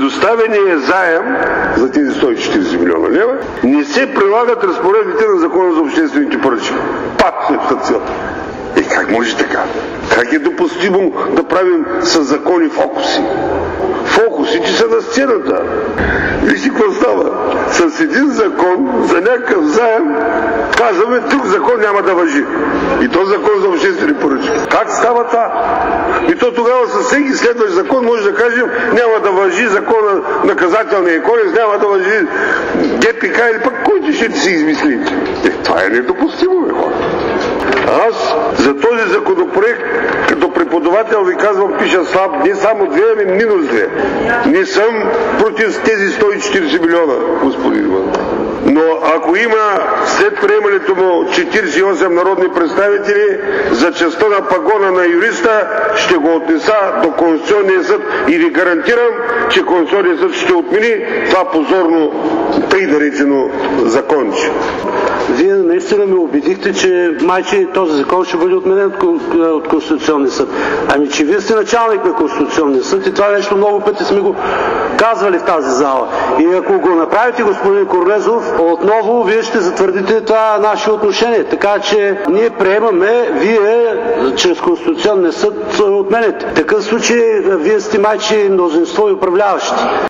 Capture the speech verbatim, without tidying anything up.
предоставения заем за тези сто и четиридесет милиона лева не се прилагат разпоредбите на Закона за обществените поръчки. Пак се цел. Е, как може така? Как е допустимо да правим със закони фокуси? Фокусите са на сцената. Вижте какво става. С един закон за някакъв заем казваме, друг закон няма да важи. И то закон за обществени поръчки. Как става това? И то тогава със всеки следващ закон може да кажем, няма да важи закона наказателния кодекс, няма да важи ГПК или пък който ще си измислите. Е, това е недопустимо, бе, хора. Аз за този законопроект като преподавател ви казвам, пиша слаб, не само две, ами минус две. Не съм против тези сто и четиридесет милиона, господин Иван. Но ако има след приемането му четиридесет и осем народни представители, за частта на пагона на юриста ще го отнеса до Конституционния съд и ви гарантирам, че Конституционният съд ще отмени това позорно, тъй наречено законче. Вие наистина ме убедихте, че майче този закон ще бъде отменен от Конституционния съд. Ами, че вие сте началник на Конституционния съд и това нещо много пъти сме го казвали в тази зала. И ако го направите, господин Корнезов, отново вие ще затвърдите това наше отношение. Така че ние приемаме, вие чрез Конституционния съд отменете. В такъв случай вие сте майче мнозинство и управляващи.